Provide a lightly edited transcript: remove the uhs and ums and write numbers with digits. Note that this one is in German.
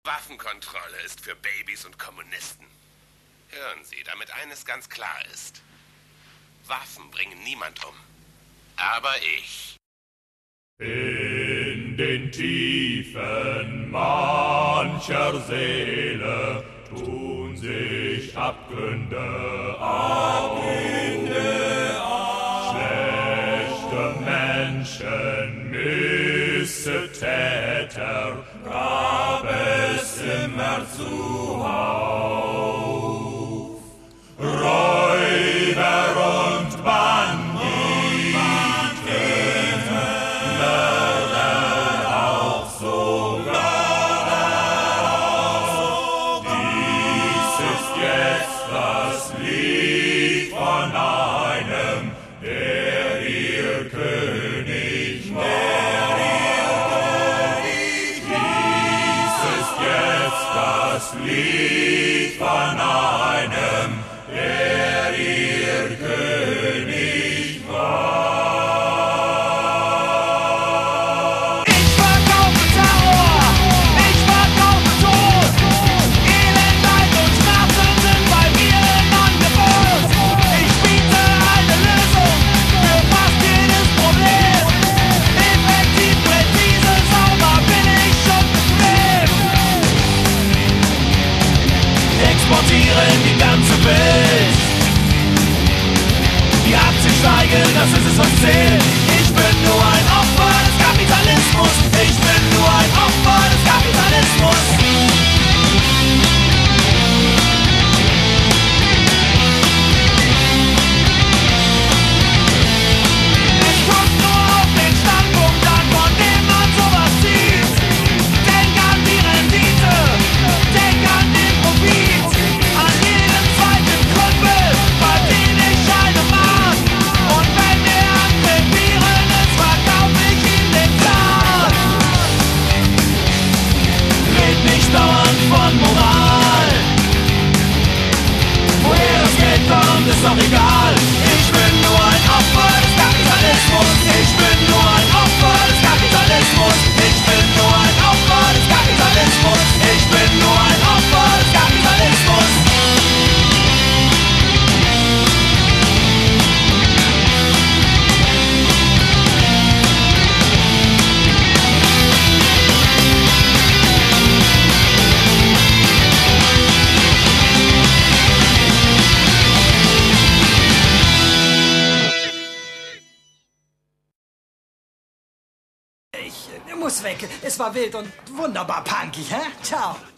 Waffenkontrolle ist für Babys und Kommunisten. Hören Sie, damit eines ganz klar ist. Waffen bringen niemand um. Aber ich. In den Tiefen mancher Seele tun sich Abgründe auf. Schlechte Menschen, Missetäter, gab es immer zuhauf. Räuber und Banditen, Mörder auch sogar. Dies ist jetzt das Lied von einem, der ihr König war. Dies ist jetzt das Lied von einem, der ihr König war. Ich verkaufe Terror, ich verkaufe Tod. Elend, Leid und Schmerzen sind bei mir im Angebot. Ich biete eine Lösung für fast jedes Problem. Effektiv, präzise, sauber bin ich schon zufrieden. Exportiere in die ganze Welt. Die Aktien steigen, das ist es, was zählt. Ich bin nur ein Opfer des Kapitalismus. Ich bin nur ein Opfer des Kapitalismus. Es kommt nur auf den Standpunkt an, von dem man sowas sieht. Denk an die Rendite, denk an den Profit, an jeden zweiten Krüppel, bei dem ich eine Mark. Und wenn der andere Viren ist, verkauf ich ihm den Zahn. Red nicht dauernd von Moral. Woher das Geld kommt, ist doch egal. Ich bin nur ein Opfer des Kapitalismus. Ich bin nur ein Opfer des Kapitalismus. Ich bin nur ein Opfer des Kapitalismus. Ich bin nur ein Opfer des Kapitalismus. Ich muss weg. Es war wild und wunderbar punkig, hä? Ciao.